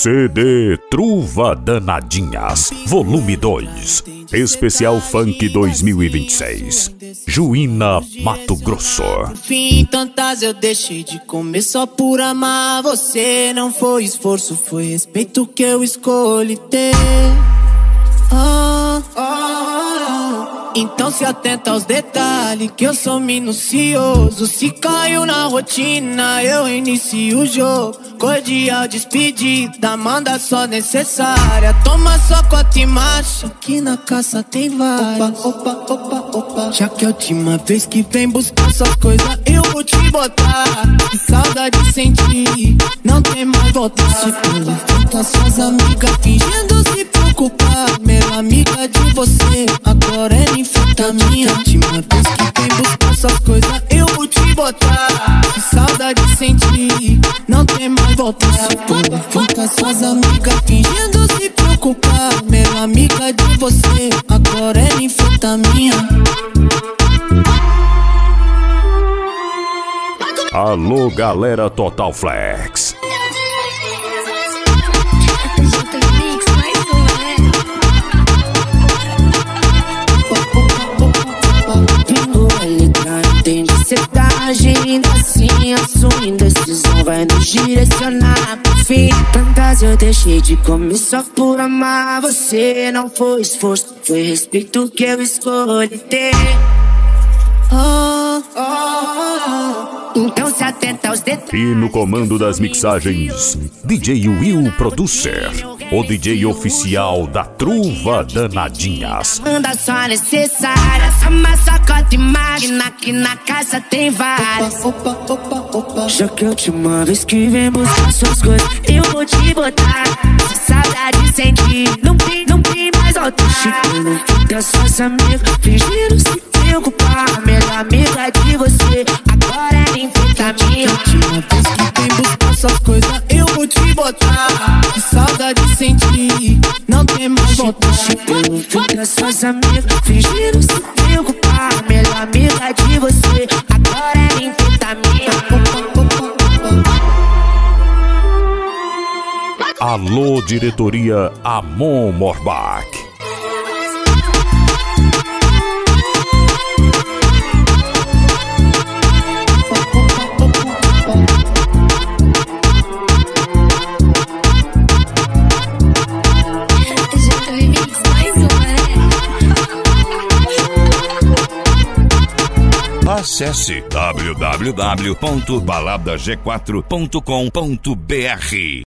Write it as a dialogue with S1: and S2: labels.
S1: CD Truva Danadinhas, Volume 2, Especial Funk 2026, Juína, Mato Grosso.
S2: Fim, tantas eu deixei de comer só por amar você. Não foi esforço, foi respeito que eu escolhi ter. Então se atenta aos detalhes, que eu sou minucioso. Se caiu na rotina, eu inicio o jogo. Cordial despedida, manda só necessária. Toma só cota e marcha, que na caça tem várias. Opa. Já que é a última vez que vem buscar suas coisas, eu vou te botar. Que saudade sentir, não tem mais volta. Se pergunta suas amigas fingindo se preocupar. Melhor amiga de você, agora é anfetamina. Última vez que vem buscar suas coisas, eu vou te botar. Que saudade sentir, não tem mais volta. Se pergunta suas amigas fingindo se preocupar. Melhor amiga de você, agora é anfetamina.
S1: Alô, galera Total Flex.
S3: Ainda assim a sua indecisão vai nos direcionar pro fim. Tantas eu deixei de comer só por amar você. Não foi esforço, foi respeito que eu escolhi ter. Então se atenta aos detalhes.
S1: E no comando das mixagens, DJ Will Producer, o DJ oficial da Truva Danadinhas.
S3: Manda só necessária, uma sacota e máquina, que na casa tem várias. Já que a última vez que vem buscar suas coisas, eu vou te botar. Se saudade sentir, não tem mais volta. Chegando fica suas amigas, fingindo se preocupar. Melhor amiga de você, agora é anfetamina.
S2: Última vez que vem buscar suas coisas, eu vou te botar. Que saudade sentir, não tem mais volta.
S3: Fica suas amigas, fingindo se preocupar. Melhor amiga de você, agora é anfetamina.
S1: Alô, diretoria Amon Morbach. Acesse www.baladag4.com.br.